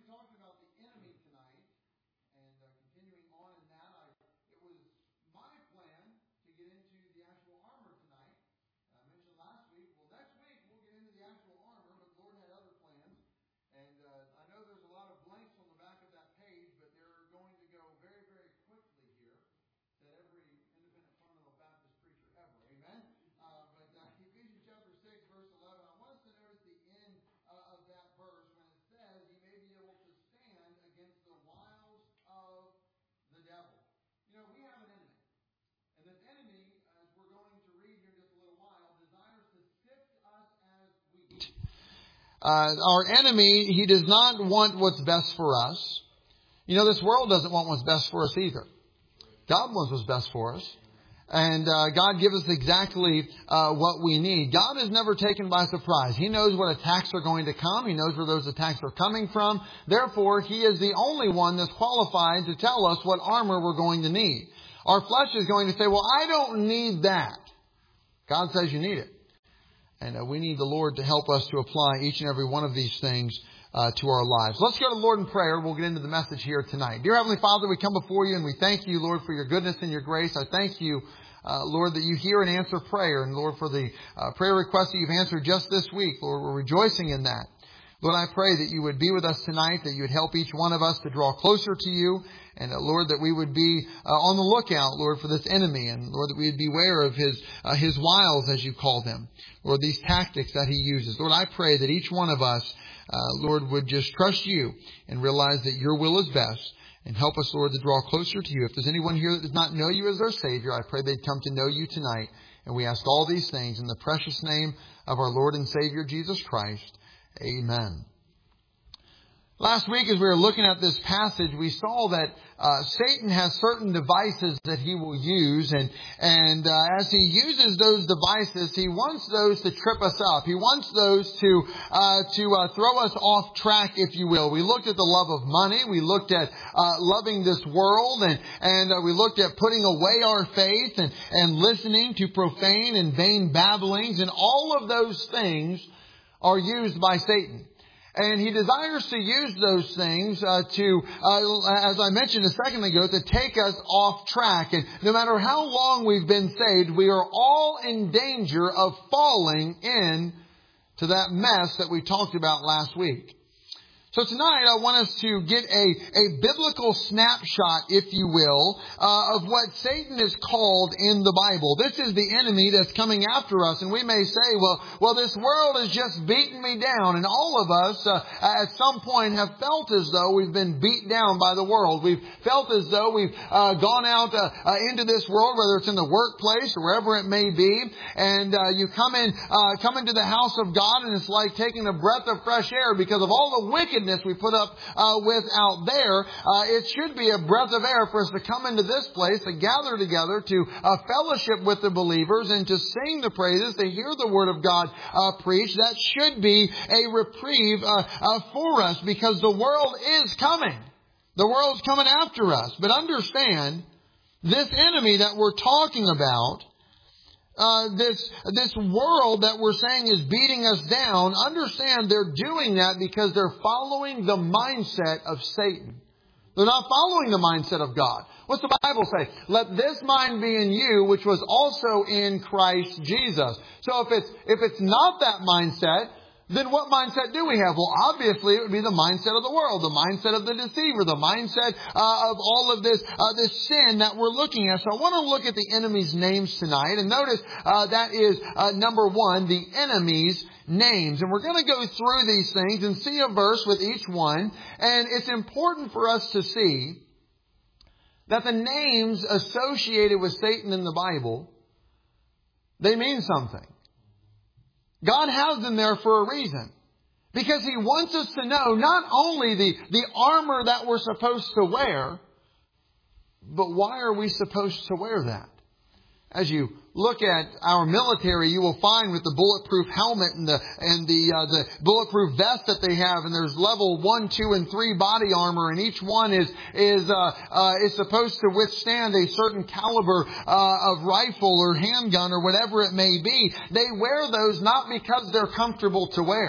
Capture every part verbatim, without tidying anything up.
talking about the enemy tonight, and uh, continuing on in that, I, it was my plan to get into the actual armor tonight. I mentioned last week, well, next week we'll get into the actual armor, but the Lord had other plans. And uh, I know there's a lot of blanks on the back of that page, but they're going to go very, very quickly here. Said every independent fundamental Baptist preacher ever. Amen? Uh, but uh, Ephesians chapter six, verse eleven, I want us to notice the end uh, of that verse when it says, "Ye may be able to stand against the wiles of the devil." You know, we have an enemy. And this enemy, as we're going to read here in just a little while, desires to sift us as wheat. Uh, our enemy, he does not want what's best for us. You know, this world doesn't want what's best for us either. God wants what's best for us. And uh, God gives us exactly uh, what we need. God is never taken by surprise. He knows what attacks are going to come. He knows where those attacks are coming from. Therefore, He is the only one that's qualified to tell us what armor we're going to need. Our flesh is going to say, well, I don't need that. God says you need it. And uh, we need the Lord to help us to apply each and every one of these things uh, to our lives. Let's go to the Lord in prayer. We'll get into the message here tonight. Dear Heavenly Father, we come before you and we thank you, Lord, for your goodness and your grace. I thank you, uh, Lord, that you hear and answer prayer. And Lord, for the uh, prayer requests that you've answered just this week. Lord, we're rejoicing in that. Lord, I pray that you would be with us tonight, that you would help each one of us to draw closer to you. And uh, Lord, that we would be uh, on the lookout, Lord, for this enemy. And Lord, that we would beware of his uh, his wiles, as you call them. Lord, these tactics that he uses. Lord, I pray that each one of us, uh, Lord, would just trust you and realize that your will is best. And help us, Lord, to draw closer to you. If there's anyone here that does not know you as their Savior, I pray they'd come to know you tonight. And we ask all these things in the precious name of our Lord and Savior, Jesus Christ. Amen. Last week, as we were looking at this passage, we saw that uh, Satan has certain devices that he will use. And, and uh, as he uses those devices, he wants those to trip us up. He wants those to uh, to uh, throw us off track, if you will. We looked at the love of money. We looked at uh, loving this world. And, and uh, we looked at putting away our faith and, and listening to profane and vain babblings. And all of those things are used by Satan. And he desires to use those things uh, to, uh, as I mentioned a second ago, to take us off track. And no matter how long we've been saved, we are all in danger of falling in to that mess that we talked about last week. So tonight I want us to get a, a biblical snapshot, if you will, uh, of what Satan is called in the Bible. This is the enemy that's coming after us. And we may say, well, well, this world has just beaten me down. And all of us uh, at some point have felt as though we've been beat down by the world. We've felt as though we've uh, gone out uh, uh, into this world, whether it's in the workplace or wherever it may be. And uh, you come in, uh, come into the house of God, and it's like taking a breath of fresh air because of all the wickedness we put up uh, with out there. Uh, it should be a breath of air for us to come into this place, to gather together, to uh, fellowship with the believers, and to sing the praises, to hear the Word of God uh, preached. That should be a reprieve uh, uh, for us, because the world is coming. The world's coming after us. But understand, this enemy that we're talking about, Uh, this this world that we're saying is beating us down, understand they're doing that because they're following the mindset of Satan. They're not following the mindset of God. What's the Bible say? Let this mind be in you, which was also in Christ Jesus. So if it's if it's not that mindset, then what mindset do we have? Well, obviously it would be the mindset of the world, the mindset of the deceiver, the mindset uh, of all of this uh, this sin that we're looking at. So I want to look at the enemy's names tonight. And notice uh, that is uh, number one, the enemy's names. And we're going to go through these things and see a verse with each one. And it's important for us to see that the names associated with Satan in the Bible, they mean something. God has them there for a reason. Because He wants us to know not only the, the armor that we're supposed to wear, but why are we supposed to wear that? As you look at our military, you will find with the bulletproof helmet and the and the uh, the bulletproof vest that they have, and there's level one, two, and three body armor, and each one is is uh, uh, is supposed to withstand a certain caliber uh, of rifle or handgun or whatever it may be. They wear those not because they're comfortable to wear.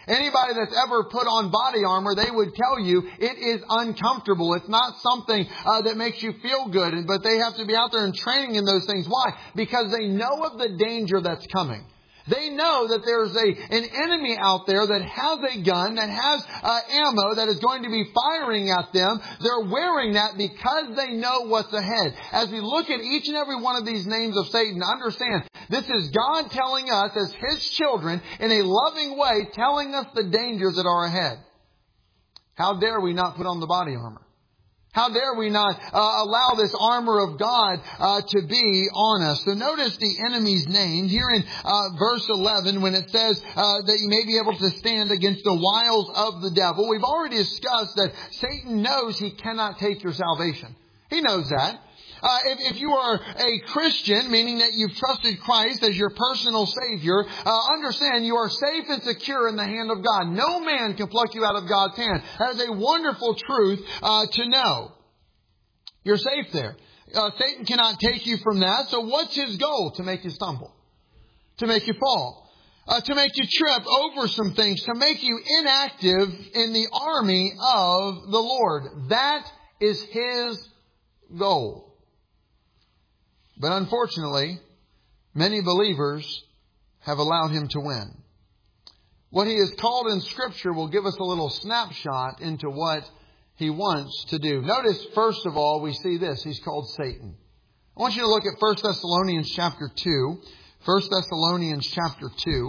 Anybody that's ever put on body armor, they would tell you it is uncomfortable. It's not something uh, that makes you feel good. But they have to be out there and training in those things. Why? Because they know of the danger that's coming. They know that there's a an enemy out there that has a gun, that has uh, ammo, that is going to be firing at them. They're wearing that because they know what's ahead. As we look at each and every one of these names of Satan, understand this is God telling us as His children in a loving way, telling us the dangers that are ahead. How dare we not put on the body armor? How dare we not uh, allow this armor of God uh, to be on us? So notice the enemy's name here in uh, verse eleven when it says uh, that you may be able to stand against the wiles of the devil. We've already discussed that Satan knows he cannot take your salvation. He knows that. Uh, if, if you are a Christian, meaning that you've trusted Christ as your personal Savior, uh, understand you are safe and secure in the hand of God. No man can pluck you out of God's hand. That is a wonderful truth uh, to know. You're safe there. Uh, Satan cannot take you from that. So what's his goal? To make you stumble. To make you fall. Uh, to make you trip over some things. To make you inactive in the army of the Lord. That is his goal. But unfortunately, many believers have allowed him to win. What he is called in Scripture will give us a little snapshot into what he wants to do. Notice, first of all, we see this. He's called Satan. I want you to look at First Thessalonians chapter two. First Thessalonians chapter two.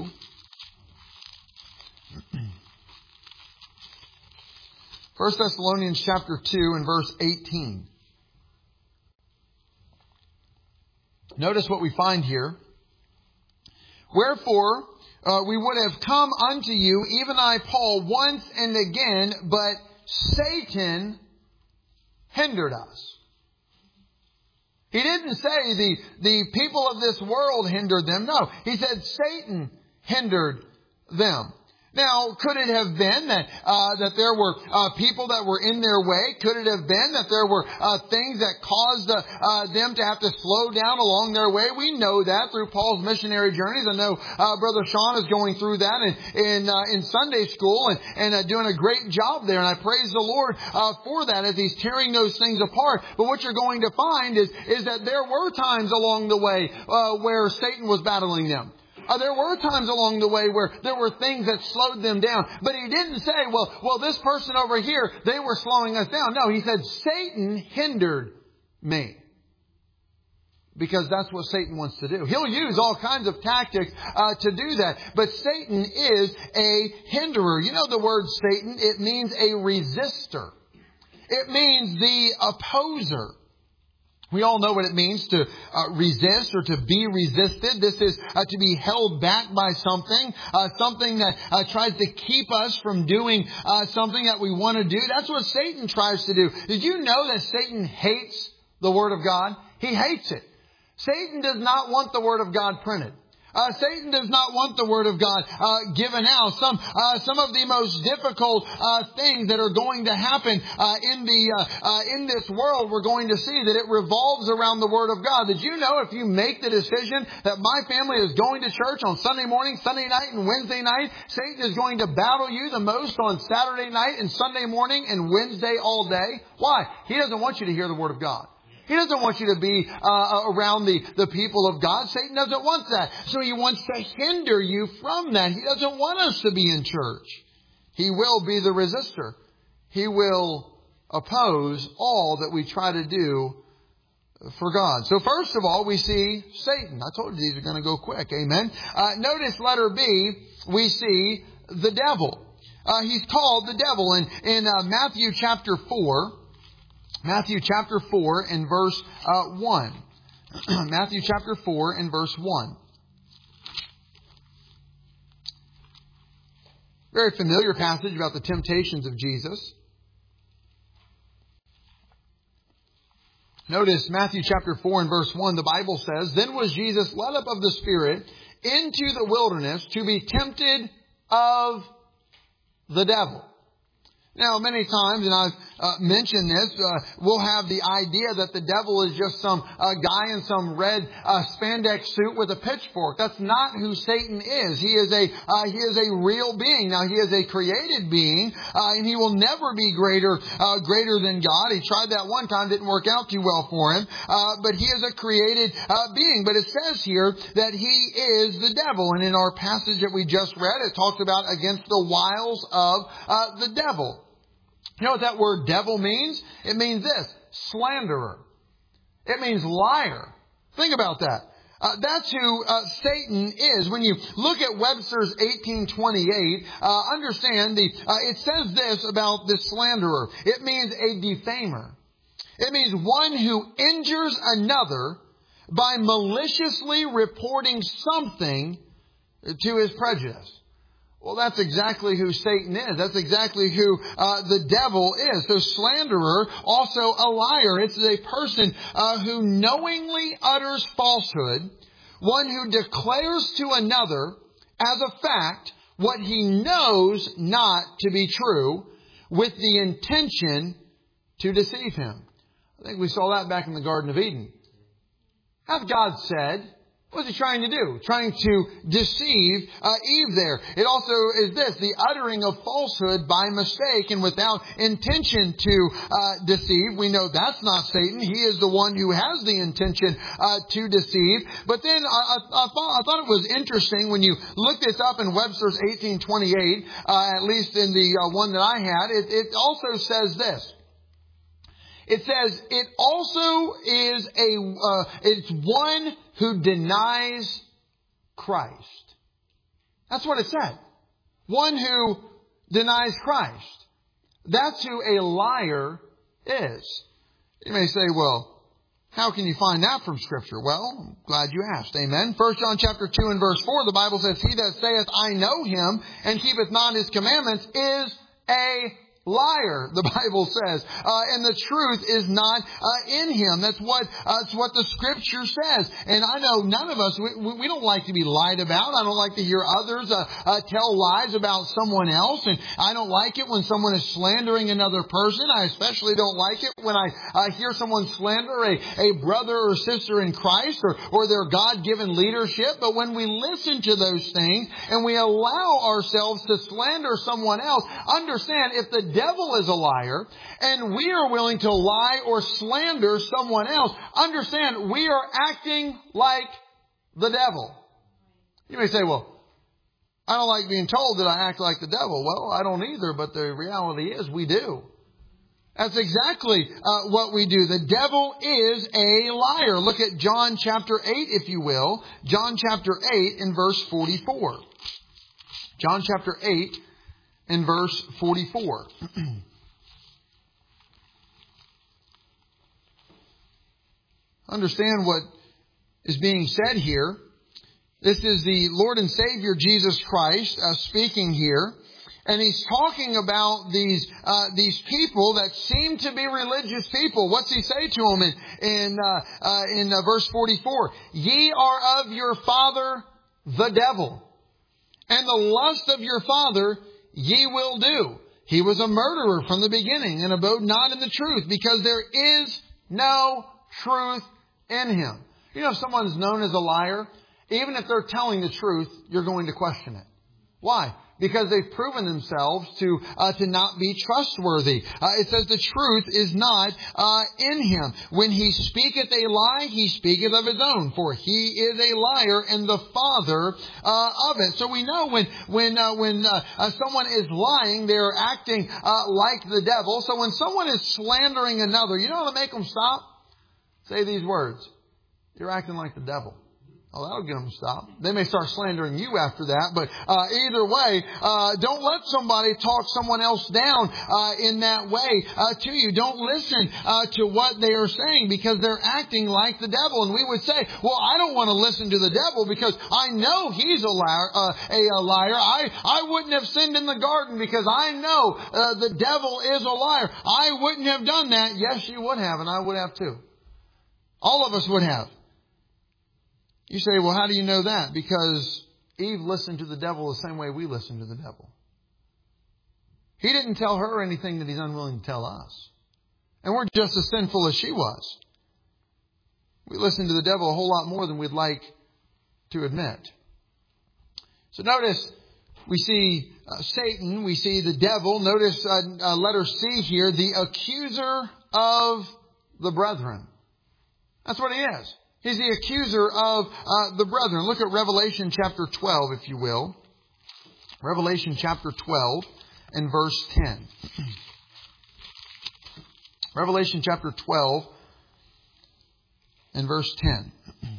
First Thessalonians chapter two and verse eighteen. Notice what we find here. Wherefore, uh, we would have come unto you, even I, Paul, once and again, but Satan hindered us. He didn't say the, the people of this world hindered them. No, he said Satan hindered them. Now, could it have been that uh, that there were uh, people that were in their way? Could it have been that there were uh, things that caused uh, uh, them to have to slow down along their way? We know that through Paul's missionary journeys. I know uh, Brother Sean is going through that in in, uh, in Sunday school and, and uh, doing a great job there. And I praise the Lord uh, for that as he's tearing those things apart. But what you're going to find is, is that there were times along the way uh, where Satan was battling them. Uh, there were times along the way where there were things that slowed them down. But he didn't say, well, well, this person over here, they were slowing us down. No, he said, Satan hindered me. Because that's what Satan wants to do. He'll use all kinds of tactics uh, to do that. But Satan is a hinderer. You know the word Satan, it means a resistor. It means the opposer. We all know what it means to uh, resist or to be resisted. This is uh, to be held back by something, uh, something that uh, tries to keep us from doing uh, something that we want to do. That's what Satan tries to do. Did you know that Satan hates the Word of God? He hates it. Satan does not want the Word of God printed. Uh, Satan does not want the Word of God uh, given out. Some uh, some of the most difficult uh, things that are going to happen uh, in the uh, uh, in this world, we're going to see that it revolves around the Word of God. Did you know if you make the decision that my family is going to church on Sunday morning, Sunday night, and Wednesday night, Satan is going to battle you the most on Saturday night and Sunday morning and Wednesday all day? Why? He doesn't want you to hear the Word of God. He doesn't want you to be uh, around the, the people of God. Satan doesn't want that. So he wants to hinder you from that. He doesn't want us to be in church. He will be the resistor. He will oppose all that we try to do for God. So first of all, we see Satan. I told you these are going to go quick. Amen. Uh, notice letter B, we see the devil. Uh, he's called the devil. In, in uh, Matthew chapter four... Matthew chapter four and verse uh, one. Matthew chapter four and verse one. Very familiar passage about the temptations of Jesus. Notice Matthew chapter four and verse one, the Bible says, Then was Jesus led up of the Spirit into the wilderness to be tempted of the devil. Now, many times, and I've uh, mention this, uh, we'll have the idea that the devil is just some uh, guy in some red uh, spandex suit with a pitchfork. That's not who Satan is. He is a uh, he is a real being. Now, he is a created being, uh, and he will never be greater uh, greater than God. He tried that one time, didn't work out too well for him. Uh, but he is a created uh, being. But it says here that he is the devil, and in our passage that we just read, it talks about against the wiles of uh, the devil. You know what that word devil means? It means this: slanderer. It means liar. Think about that. Uh, that's who uh, Satan is. When you look at Webster's eighteen twenty-eight, uh, understand the. Uh, it says this about this slanderer. It means a defamer. It means one who injures another by maliciously reporting something to his prejudice. Well, that's exactly who Satan is. That's exactly who uh, the devil is. So slanderer, also a liar. It's a person uh, who knowingly utters falsehood, one who declares to another as a fact what he knows not to be true with the intention to deceive him. I think we saw that back in the Garden of Eden. Hath God said? What was he trying to do? Trying to deceive uh, Eve there. It also is this: the uttering of falsehood by mistake and without intention to uh, deceive. We know that's not Satan. He is the one who has the intention uh, to deceive. But then I, I, I, thought, I thought it was interesting when you look this up in Webster's eighteen twenty-eight, uh, at least in the uh, one that I had, it, it also says this. It says, it also is a, uh, it's one who denies Christ. That's what it said. One who denies Christ. That's who a liar is. You may say, well, how can you find that from Scripture? Well, I'm glad you asked. Amen. First John chapter two and verse four, the Bible says, he that saith, I know him, and keepeth not his commandments, is a liar, the Bible says, uh, and the truth is not uh, in him. That's what uh, that's what the Scripture says. And I know none of us, we, we don't like to be lied about. I don't like to hear others uh, uh, tell lies about someone else, and I don't like it when someone is slandering another person. I especially don't like it when I uh, hear someone slander a, a brother or sister in Christ or, or their God-given leadership. But when we listen to those things and we allow ourselves to slander someone else, understand, if the devil is a liar and we are willing to lie or slander someone else, understand, we are acting like the devil. You may say, well, I don't like being told that I act like the devil. Well, I don't either, but the reality is we do. That's exactly uh, what we do. The devil is a liar. Look at John chapter eight, if you will. John chapter eight in verse forty-four. John chapter eight in verse forty-four. Understand what is being said here. This is the Lord and Savior Jesus Christ uh, speaking here. And he's talking about these uh, these people that seem to be religious people. What's he say to them in in, uh, uh, in uh, verse forty-four? Ye are of your father the devil, and the lust of your father ye will do. He was a murderer from the beginning, and abode not in the truth, because there is no truth in him. You know, if someone's known as a liar, even if they're telling the truth, you're going to question it. Why? Because they've proven themselves to uh, to not be trustworthy. Uh, it says the truth is not uh, in him. When he speaketh a lie, he speaketh of his own, for he is a liar and the father uh, of it. So we know when when uh, when uh, uh, someone is lying, they're acting uh, like the devil. So when someone is slandering another, you know how to make them stop? Say these words: you're acting like the devil. Oh, that'll get them to stop. They may start slandering you after that, but uh, either way, uh, don't let somebody talk someone else down uh, in that way uh, to you. Don't listen uh, to what they are saying, because they're acting like the devil. And we would say, well, I don't want to listen to the devil because I know he's a liar. Uh, a, a liar. I, I wouldn't have sinned in the garden because I know uh, the devil is a liar. I wouldn't have done that. Yes, you would have, and I would have too. All of us would have. You say, well, how do you know that? Because Eve listened to the devil the same way we listen to the devil. He didn't tell her anything that He's unwilling to tell us. And we're just as sinful as she was. We listen to the devil a whole lot more than we'd like to admit. So notice we see uh, Satan, we see the devil. Notice uh, uh, letter C here, the accuser of the brethren. That's what he is. He's the accuser of uh, the brethren. Look at Revelation chapter twelve, if you will. Revelation chapter twelve and verse ten. Revelation chapter twelve and verse ten.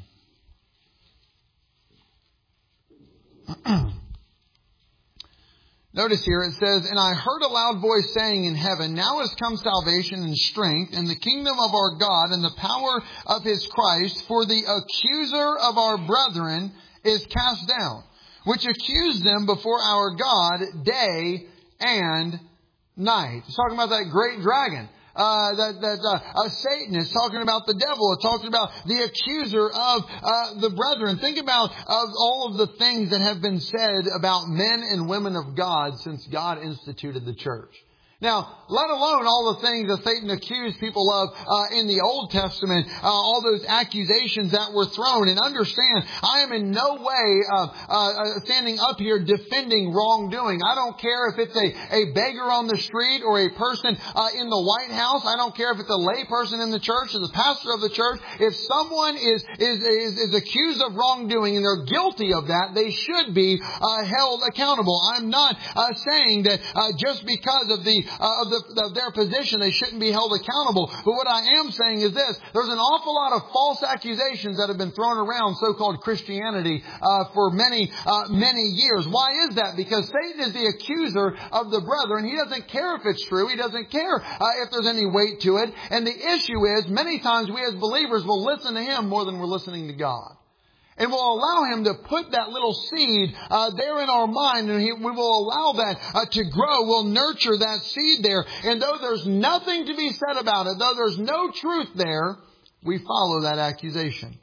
Notice here it says, "And I heard a loud voice saying in heaven, Now is come salvation and strength and the kingdom of our God and the power of His Christ, for the accuser of our brethren is cast down, which accused them before our God day and night." He's talking about that great dragon. Uh, that, that, uh, uh, Satan is talking about the devil. It's talking about the accuser of, uh, the brethren. Think about, of all of the things that have been said about men and women of God since God instituted the church. Now, let alone all the things that Satan accused people of uh, in the Old Testament, uh, all those accusations that were thrown. And understand, I am in no way uh, uh, standing up here defending wrongdoing. I don't care if it's a, a beggar on the street or a person uh, in the White House. I don't care if it's a lay person in the church or the pastor of the church. If someone is is is, is accused of wrongdoing and they're guilty of that, they should be uh, held accountable. I'm not uh, saying that uh, just because of the Uh, of, the, of their position, they shouldn't be held accountable. But what I am saying is this: there's an awful lot of false accusations that have been thrown around so-called Christianity uh, for many, uh, many years. Why is that? Because Satan is the accuser of the brethren. He doesn't care if it's true. He doesn't care uh, if there's any weight to it. And the issue is, many times we as believers will listen to him more than we're listening to God. And we'll allow him to put that little seed uh, there in our mind, and he, we will allow that uh, to grow. We'll nurture that seed there. And though there's nothing to be said about it, though there's no truth there, we follow that accusation.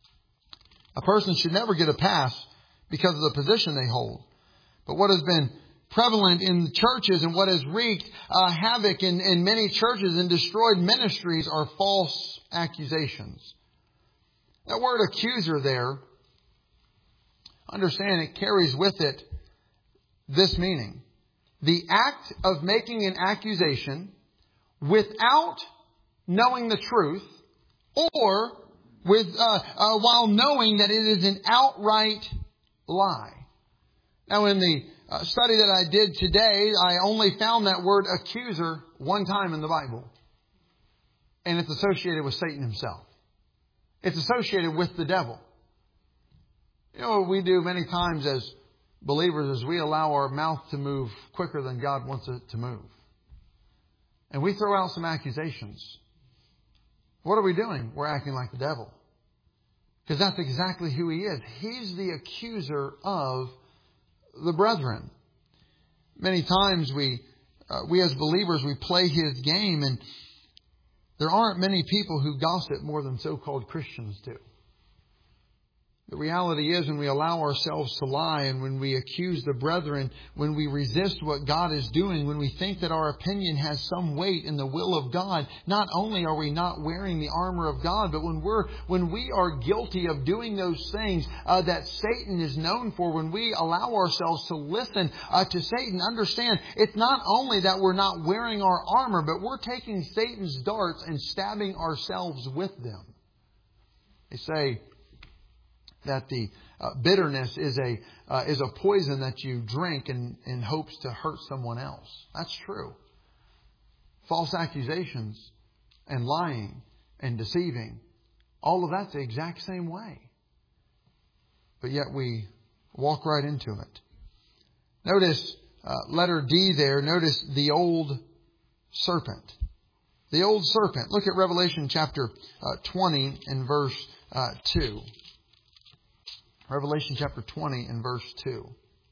A person should never get a pass because of the position they hold. But what has been prevalent in churches and what has wreaked uh, havoc in, in many churches and destroyed ministries are false accusations. That word accuser there, understand it carries with it this meaning. The act of making an accusation without knowing the truth, or with uh, uh, while knowing that it is an outright lie. Now, in the uh, study that I did today, I only found that word accuser one time in the Bible. And it's associated with Satan himself. It's associated with the devil. You know what we do many times as believers is we allow our mouth to move quicker than God wants it to move. And we throw out some accusations. What are we doing? We're acting like the devil. Because that's exactly who he is. He's the accuser of the brethren. Many times we, uh, we as believers, we play his game, and there aren't many people who gossip more than so-called Christians do. The reality is, when we allow ourselves to lie and when we accuse the brethren, when we resist what God is doing, when we think that our opinion has some weight in the will of God, not only are we not wearing the armor of God, but when we're when we are guilty of doing those things uh, that Satan is known for, when we allow ourselves to listen uh, to Satan, understand it's not only that we're not wearing our armor, but we're taking Satan's darts and stabbing ourselves with them. They say that the uh, bitterness is a uh, is a poison that you drink in, in hopes to hurt someone else. That's true. False accusations and lying and deceiving, all of that's the exact same way. But yet we walk right into it. Notice uh, letter D there. Notice the old serpent. The old serpent. Look at Revelation chapter uh, twenty and verse uh, two. Revelation chapter twenty and verse two.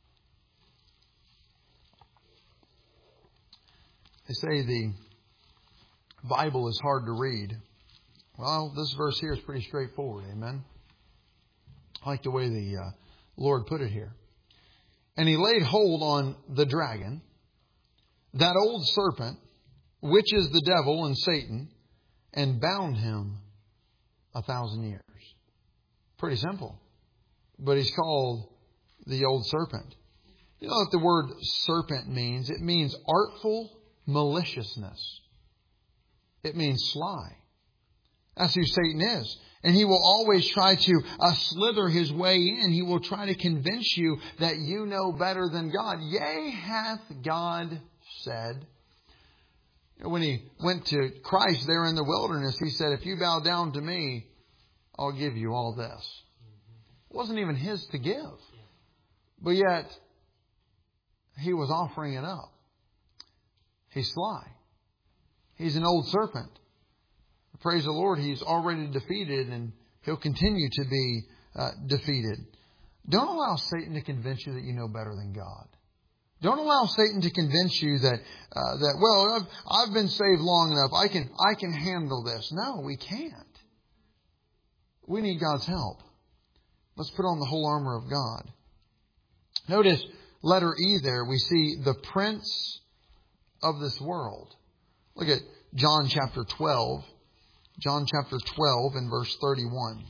They say the Bible is hard to read. Well, this verse here is pretty straightforward. Amen. I like the way the uh, Lord put it here. And he laid hold on the dragon, that old serpent, which is the devil and Satan, and bound him a thousand years. Pretty simple. But he's called the old serpent. You know what the word serpent means? It means artful maliciousness. It means sly. That's who Satan is. And he will always try to uh, slither his way in. He will try to convince you that you know better than God. Yea, hath God said. When he went to Christ there in the wilderness, he said, if you bow down to me, I'll give you all this. It wasn't even his to give. But yet, he was offering it up. He's sly. He's an old serpent. Praise the Lord, he's already defeated and he'll continue to be uh, defeated. Don't allow Satan to convince you that you know better than God. Don't allow Satan to convince you that, uh, that well, I've, I've been saved long enough. I can, I can handle this. No, we can't. We need God's help. Let's put on the whole armor of God. Notice letter E there. We see the prince of this world. Look at John chapter twelve. John chapter twelve and verse thirty-one.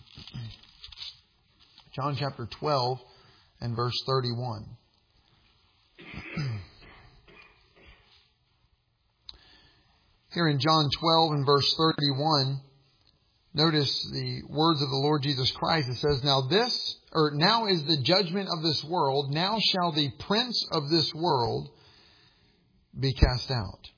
John chapter twelve and verse thirty-one. Here in John twelve and verse thirty-one, notice the words of the Lord Jesus Christ. It says, Now this, or now is the judgment of this world. Now shall the prince of this world be cast out.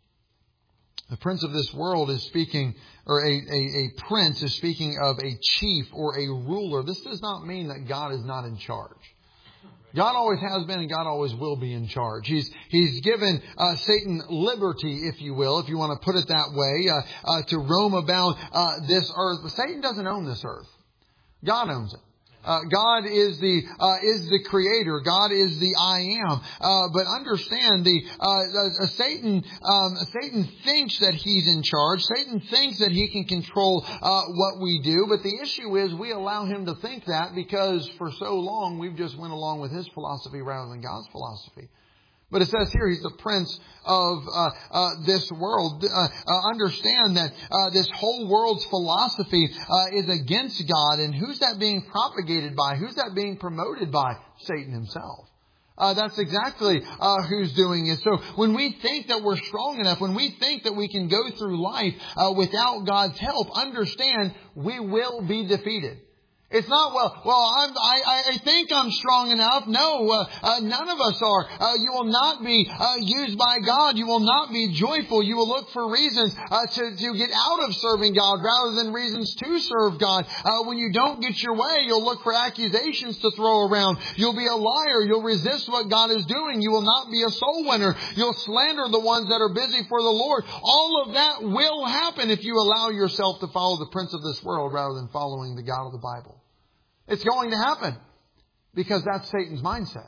The prince of this world is speaking, or a, a, a prince is speaking of a chief or a ruler. This does not mean that God is not in charge. God always has been and God always will be in charge. He's He's given uh, Satan liberty, if you will, if you want to put it that way, uh, uh, to roam about uh, this earth. But Satan doesn't own this earth. God owns it. Uh, God is the uh, is the creator. God is the I am. Uh, but understand, the uh, uh, Satan um, Satan thinks that he's in charge. Satan thinks that he can control uh, what we do. But the issue is we allow him to think that because for so long we've just went along with his philosophy rather than God's philosophy. But it says here he's the prince of uh, uh, this world. Uh, uh, understand that uh, this whole world's philosophy uh, is against God. And who's that being propagated by? Who's that being promoted by? Satan himself. Uh, that's exactly uh, who's doing it. So when we think that we're strong enough, when we think that we can go through life uh, without God's help, understand we will be defeated. It's not, well, well, I'm, I, I think I'm strong enough. No, uh, uh, none of us are. Uh, you will not be uh, used by God. You will not be joyful. You will look for reasons uh, to, to get out of serving God rather than reasons to serve God. Uh, when you don't get your way, you'll look for accusations to throw around. You'll be a liar. You'll resist what God is doing. You will not be a soul winner. You'll slander the ones that are busy for the Lord. All of that will happen if you allow yourself to follow the prince of this world rather than following the God of the Bible. It's going to happen because that's Satan's mindset.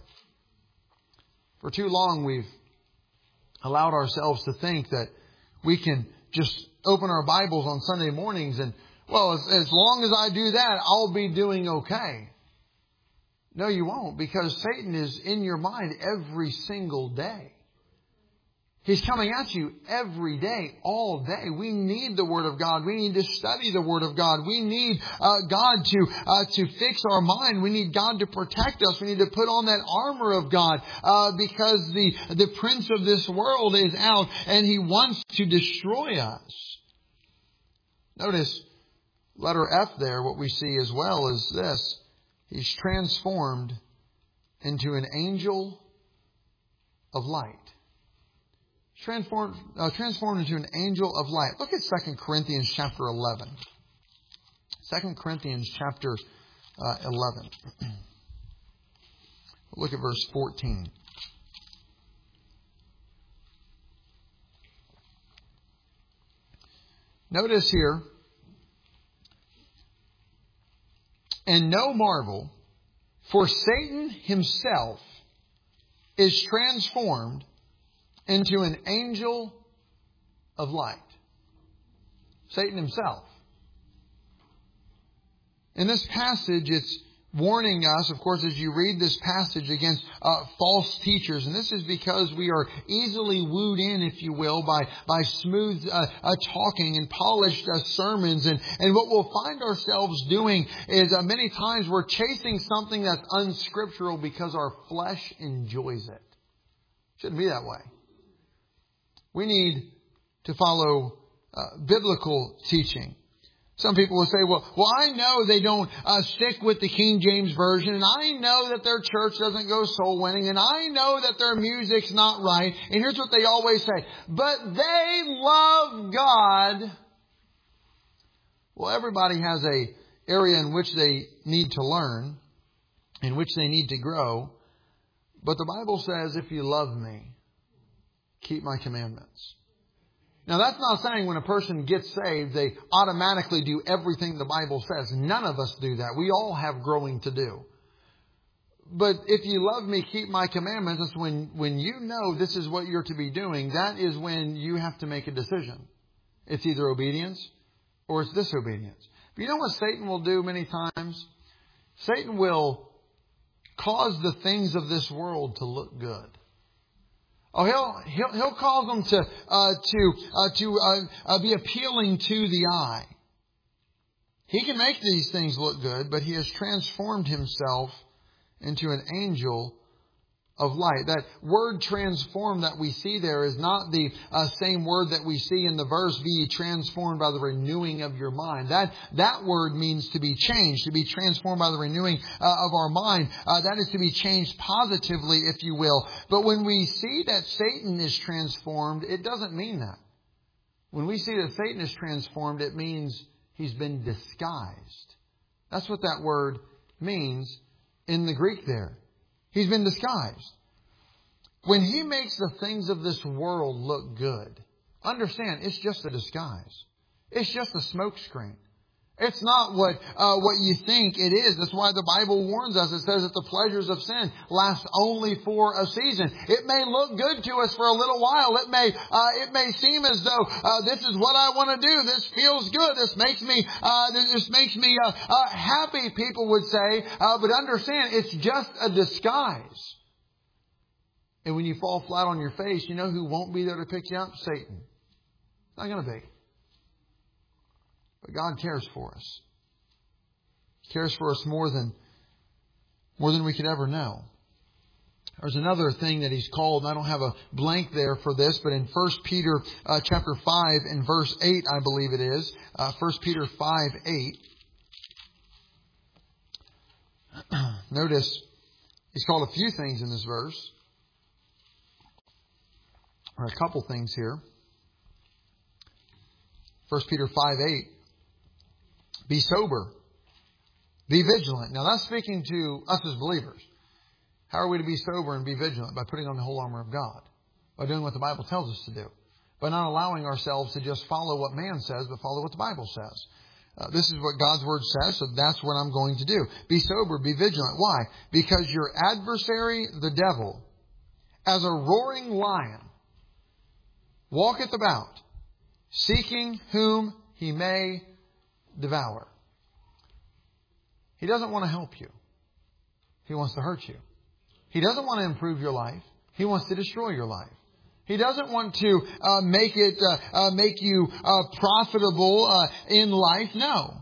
For too long we've allowed ourselves to think that we can just open our Bibles on Sunday mornings and, well, as, as long as I do that, I'll be doing okay. No, you won't, because Satan is in your mind every single day. He's coming at you every day, all day. We need the Word of God. We need to study the Word of God. We need uh, God to uh, to fix our mind. We need God to protect us. We need to put on that armor of God uh, because the, the prince of this world is out and he wants to destroy us. Notice letter F there, what we see as well is this. He's transformed into an angel of light. Transformed, uh, transformed into an angel of light. Look at Second Corinthians chapter eleven. Second Corinthians chapter uh, eleven. Look at verse fourteen. Notice here, and no marvel, for Satan himself is transformed into an angel of light. Satan himself. In this passage, it's warning us, of course, as you read this passage against uh, false teachers. And this is because we are easily wooed in, if you will, by, by smooth uh, uh, talking and polished uh, sermons. And, and what we'll find ourselves doing is uh, many times we're chasing something that's unscriptural because our flesh enjoys it. Shouldn't be that way. We need to follow uh, biblical teaching. Some people will say, well, well, I know they don't uh, stick with the King James Version, and I know that their church doesn't go soul winning, and I know that their music's not right. And here's what they always say, but they love God. Well, everybody has a area in which they need to learn, in which they need to grow. But the Bible says, if you love me, keep my commandments. Now, that's not saying when a person gets saved, they automatically do everything the Bible says. None of us do that. We all have growing to do. But if you love me, keep my commandments. That's when, when you know this is what you're to be doing. That is when you have to make a decision. It's either obedience or it's disobedience. But you know what Satan will do many times? Satan will cause the things of this world to look good. Oh, he'll he'll he'll cause them to uh, to uh, to uh, uh, be appealing to the eye. He can make these things look good, but he has transformed himself into an angel of light. That word transform that we see there is not the uh, same word that we see in the verse, be ye transformed by the renewing of your mind. That that word means to be changed, to be transformed by the renewing uh, of our mind. Uh, that is to be changed positively, if you will. But when we see that Satan is transformed, it doesn't mean that. When we see that Satan is transformed, it means he's been disguised. That's what that word means in the Greek there. He's been disguised. When he makes the things of this world look good, understand, it's just a disguise. It's just a smokescreen. It's not what uh, what you think it is. That's why the Bible warns us. It says that the pleasures of sin last only for a season. It may look good to us for a little while. It may uh, it may seem as though uh, this is what I want to do. This feels good. This makes me uh, this makes me uh, uh, happy. People would say, uh, but understand, it's just a disguise. And when you fall flat on your face, you know who won't be there to pick you up? Satan. It's not going to be. But God cares for us. He cares for us more than, more than we could ever know. There's another thing that He's called, and I don't have a blank there for this, but in First Peter uh, chapter five and verse eight, I believe it is. Uh, First Peter five, eight. Notice He's called a few things in this verse. Or a couple things here. First Peter five, eight. Be sober. Be vigilant. Now that's speaking to us as believers. How are we to be sober and be vigilant? By putting on the whole armor of God. By doing what the Bible tells us to do. By not allowing ourselves to just follow what man says, but follow what the Bible says. Uh, this is what God's Word says, so that's what I'm going to do. Be sober, be vigilant. Why? Because your adversary, the devil, as a roaring lion, walketh about, seeking whom he may devour. He doesn't want to help you. He wants to hurt you. He doesn't want to improve your life. He wants to destroy your life. He doesn't want to uh, make it uh, uh, make you uh, profitable uh, in life. No.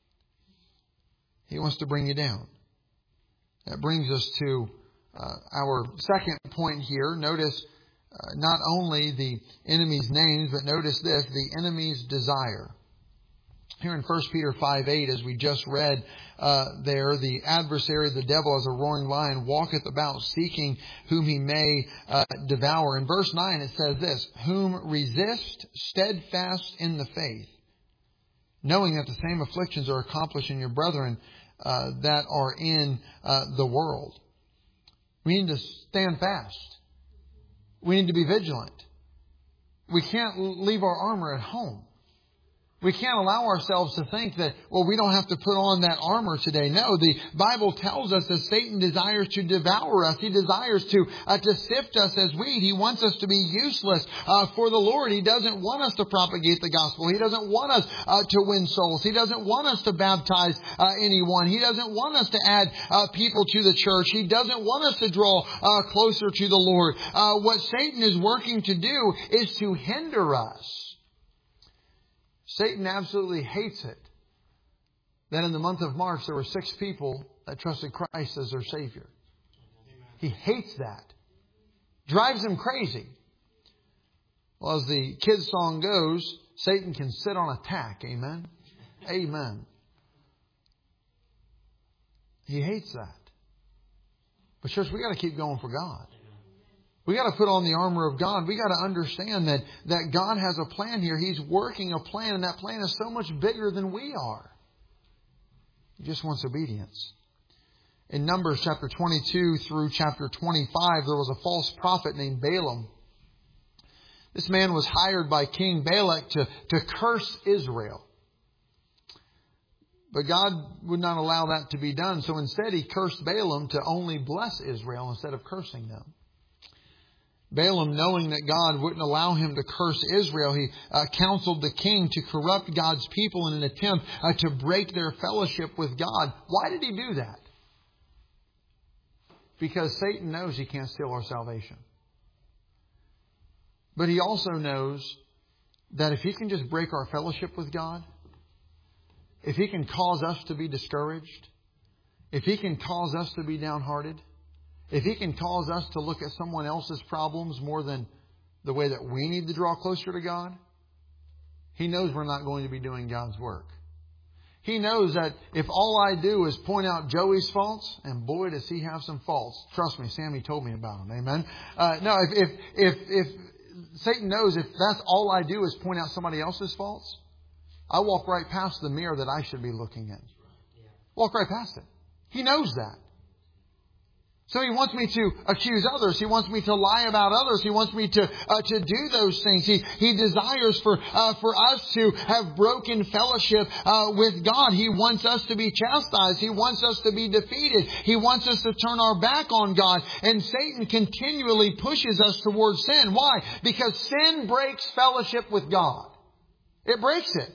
He wants to bring you down. That brings us to uh, our second point here. Notice uh, not only the enemy's names, but notice this, the enemy's desire. Here in First Peter five, eight, as we just read uh, there, the adversary, the devil, as a roaring lion, walketh about seeking whom he may uh, devour. In verse nine it says this, whom resist steadfast in the faith, knowing that the same afflictions are accomplished in your brethren uh, that are in uh, the world. We need to stand fast. We need to be vigilant. We can't leave our armor at home. We can't allow ourselves to think that, well, we don't have to put on that armor today. No, the Bible tells us that Satan desires to devour us. He desires to uh, to sift us as wheat. He wants us to be useless uh, for the Lord. He doesn't want us to propagate the gospel. He doesn't want us uh, to win souls. He doesn't want us to baptize uh, anyone. He doesn't want us to add uh, people to the church. He doesn't want us to draw uh, closer to the Lord. Uh, what Satan is working to do is to hinder us. Satan absolutely hates it that in the month of March there were six people that trusted Christ as their Savior. He hates that. Drives him crazy. Well, as the kids' song goes, Satan can sit on a tack. Amen? Amen. He hates that. But church, we got to keep going for God. We got to put on the armor of God. We got to understand that, that God has a plan here. He's working a plan, and that plan is so much bigger than we are. He just wants obedience. In Numbers chapter twenty-two through chapter twenty-five, there was a false prophet named Balaam. This man was hired by King Balak to, to curse Israel. But God would not allow that to be done. So instead, He cursed Balaam to only bless Israel instead of cursing them. Balaam, knowing that God wouldn't allow him to curse Israel, he uh, counseled the king to corrupt God's people in an attempt uh, to break their fellowship with God. Why did he do that? Because Satan knows he can't steal our salvation. But he also knows that if he can just break our fellowship with God, if he can cause us to be discouraged, if he can cause us to be downhearted, if he can cause us to look at someone else's problems more than the way that we need to draw closer to God, he knows we're not going to be doing God's work. He knows that if all I do is point out Joey's faults, and boy, does he have some faults. Trust me, Sammy told me about them. Amen. Uh, no, if, if if if Satan knows if that's all I do is point out somebody else's faults, I walk right past the mirror that I should be looking in. Walk right past it. He knows that. So he wants me to accuse others. He wants me to lie about others. He wants me to uh, to do those things. He he desires for uh, for us to have broken fellowship uh, with God. He wants us to be chastised. He wants us to be defeated. He wants us to turn our back on God. And Satan continually pushes us towards sin. Why? Because sin breaks fellowship with God. It breaks it.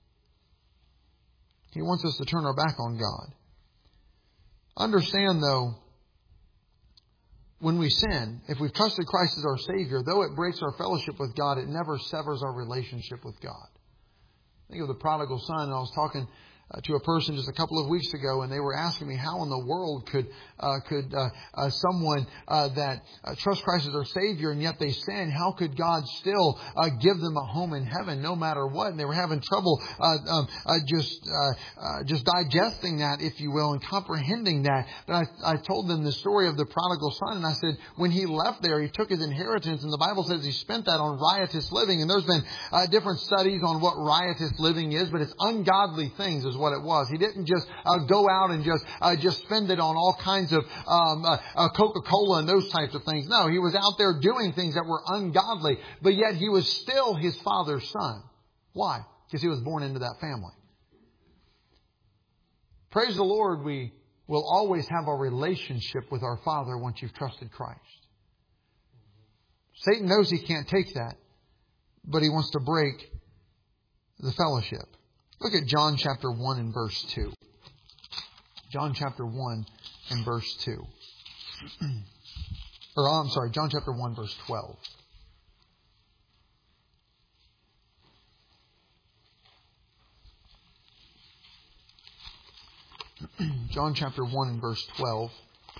He wants us to turn our back on God. Understand, though, when we sin, if we've trusted Christ as our Savior, though it breaks our fellowship with God, it never severs our relationship with God. Think of the prodigal son, and I was talking uh, to a person just a couple of weeks ago, and they were asking me how in the world could uh, could uh, uh, someone uh, that uh, trusts Christ as their Savior and yet they sin, how could God still uh, give them a home in heaven no matter what? And they were having trouble uh, um, uh, just uh, uh, just digesting that, if you will, and comprehending that. But I, I told them the story of the prodigal son, and I said when he left there, he took his inheritance, and the Bible says he spent that on riotous living. And there's been uh, different studies on what riotous living is, but it's ungodly things is what it was. He didn't just uh, go out and just uh, just spend it on all kinds of um, uh, uh, Coca-Cola and those types of things. No, he was out there doing things that were ungodly, but yet he was still his father's son. Why? Because he was born into that family. Praise the Lord, we will always have a relationship with our Father once you've trusted Christ. Satan knows he can't take that, but he wants to break the fellowship. Look at John chapter one and verse two. John chapter one and verse two. Or I'm sorry, John chapter one verse twelve. John chapter one and verse twelve.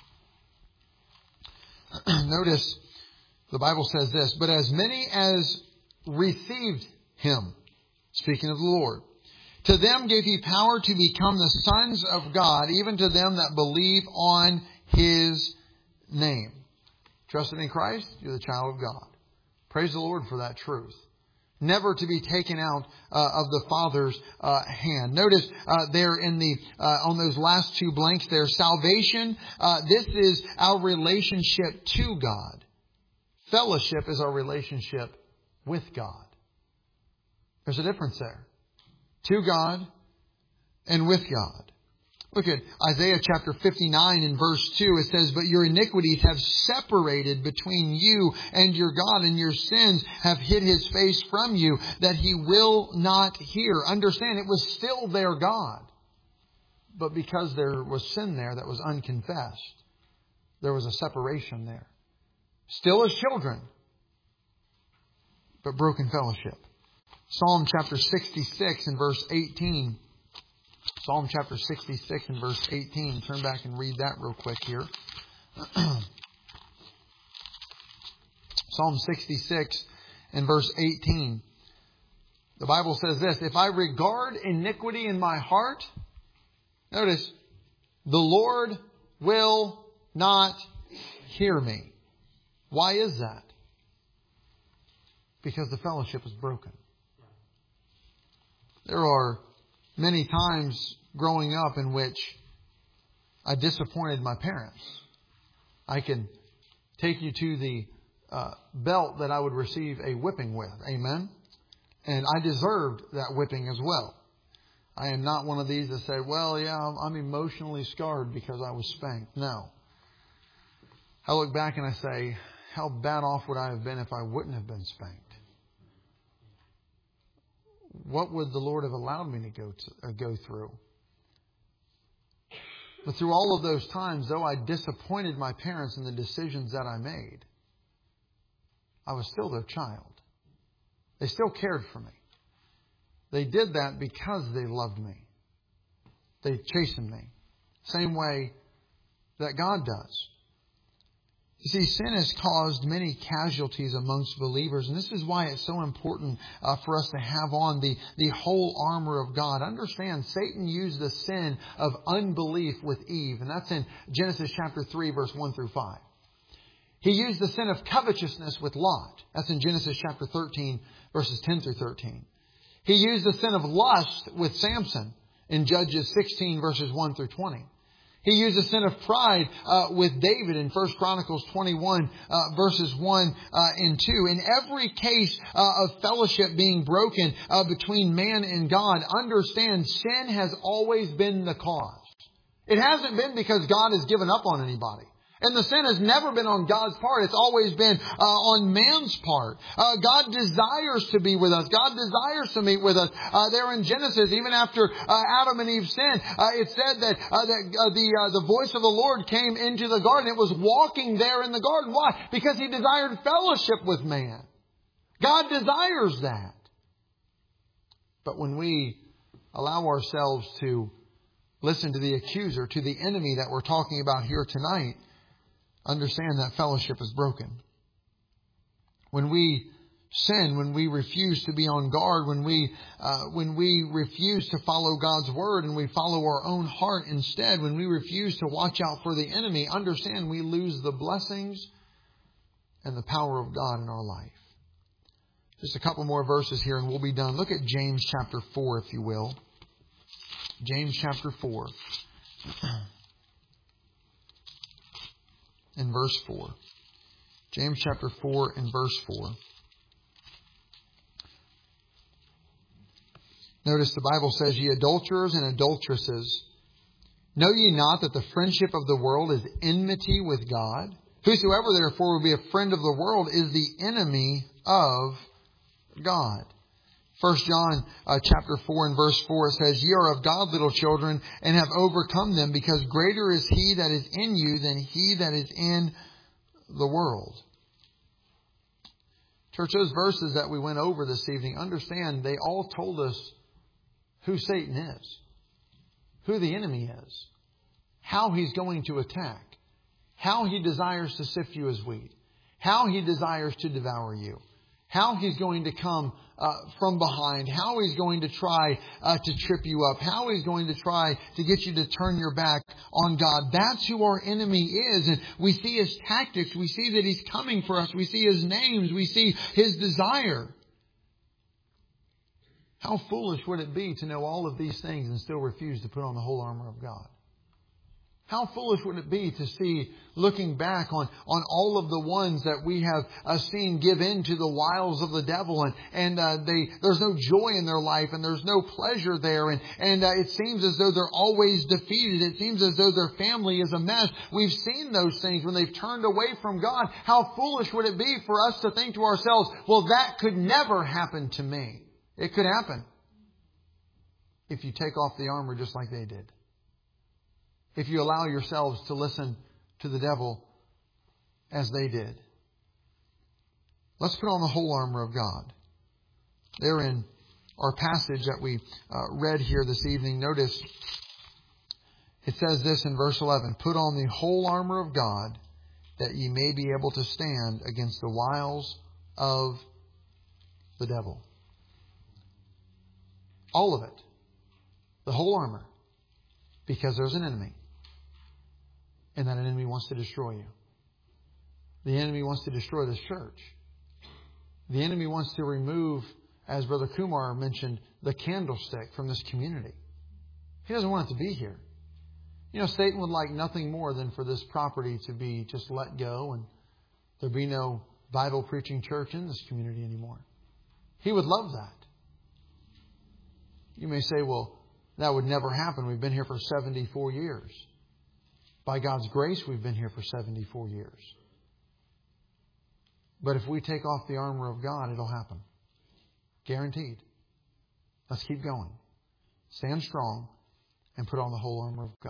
Notice the Bible says this, but as many as received Him, speaking of the Lord, to them gave He power to become the sons of God, even to them that believe on His name. Trusted in Christ, you're the child of God. Praise the Lord for that truth. Never to be taken out uh, of the Father's uh, hand. Notice uh, there in the uh, on those last two blanks there, salvation. Uh, this is our relationship to God. Fellowship is our relationship with God. There's a difference there. to God and with God. Look at Isaiah chapter fifty-nine and verse two. It says, "But your iniquities have separated between you and your God, and your sins have hid His face from you, that He will not hear." Understand, it was still their God. But because there was sin there that was unconfessed, there was a separation there. Still as children, but broken fellowship. Psalm chapter sixty-six and verse eighteen. Psalm chapter sixty-six and verse eighteen. Turn back and read that real quick here. Psalm sixty-six and verse eighteen. The Bible says this, "If I regard iniquity in my heart," notice, "the Lord will not hear me." Why is that? Because the fellowship is broken. There are many times growing up in which I disappointed my parents. I can take you to the uh, belt that I would receive a whipping with. Amen? And I deserved that whipping as well. I am not one of these that say, well, yeah, I'm emotionally scarred because I was spanked. No. I look back and I say, how bad off would I have been if I wouldn't have been spanked? What would the Lord have allowed me to go to, uh, go through? But through all of those times, though I disappointed my parents in the decisions that I made, I was still their child. They still cared for me. They did that because they loved me. They chastened me. Same way that God does. You see, sin has caused many casualties amongst believers, and this is why it's so important uh, for us to have on the, the whole armor of God. Understand, Satan used the sin of unbelief with Eve, and that's in Genesis chapter three, verse one through five. He used the sin of covetousness with Lot. That's in Genesis chapter thirteen, verses ten through thirteen. He used the sin of lust with Samson in Judges sixteen, verses one through twenty. He used the sin of pride uh, with David in First Chronicles twenty-one, uh, verses one uh, and two. In every case uh, of fellowship being broken uh, between man and God, understand sin has always been the cause. It hasn't been because God has given up on anybody. And the sin has never been on God's part. It's always been uh, on man's part. Uh, God desires to be with us. God desires to meet with us. Uh, there in Genesis, even after uh, Adam and Eve sinned, uh, it said that, uh, that uh, the uh, the voice of the Lord came into the garden. It was walking there in the garden. Why? Because He desired fellowship with man. God desires that. But when we allow ourselves to listen to the accuser, to the enemy that we're talking about here tonight, understand that fellowship is broken. When we sin, when we refuse to be on guard, when we uh, when we refuse to follow God's word and we follow our own heart instead, when we refuse to watch out for the enemy, understand we lose the blessings and the power of God in our life. Just a couple more verses here and we'll be done. Look at James chapter four, if you will. James chapter four. In verse four. James chapter four and verse four. Notice the Bible says, "Ye adulterers and adulteresses, know ye not that the friendship of the world is enmity with God? Whosoever therefore will be a friend of the world is the enemy of God." First John uh, chapter four and verse four, it says, "Ye are of God, little children, and have overcome them, because greater is He that is in you than he that is in the world." Church, those verses that we went over this evening, understand they all told us who Satan is, who the enemy is, how he's going to attack, how he desires to sift you as wheat, how he desires to devour you, how he's going to come uh, from behind, how he's going to try uh, to trip you up, how he's going to try to get you to turn your back on God. That's who our enemy is. And we see his tactics. We see that he's coming for us. We see his names. We see his desire. How foolish would it be to know all of these things and still refuse to put on the whole armor of God? How foolish would it be to see, looking back on, on all of the ones that we have uh, seen give in to the wiles of the devil, and, and uh, they, there's no joy in their life, and there's no pleasure there, and, and uh, it seems as though they're always defeated. It seems as though their family is a mess. We've seen those things when they've turned away from God. How foolish would it be for us to think to ourselves, well, that could never happen to me. It could happen if you take off the armor just like they did. If you allow yourselves to listen to the devil as they did. Let's put on the whole armor of God. There in our passage that we uh, read here this evening, notice it says this in verse eleven, put on the whole armor of God that ye may be able to stand against the wiles of the devil. All of it. The whole armor. Because there's an enemy. And that enemy wants to destroy you. The enemy wants to destroy this church. The enemy wants to remove, as Brother Kumar mentioned, the candlestick from this community. He doesn't want it to be here. You know, Satan would like nothing more than for this property to be just let go and there be no Bible preaching church in this community anymore. He would love that. You may say, well, that would never happen. We've been here for seventy-four years. By God's grace, we've been here for seventy-four years. But if we take off the armor of God, it'll happen. Guaranteed. Let's keep going. Stand strong and put on the whole armor of God.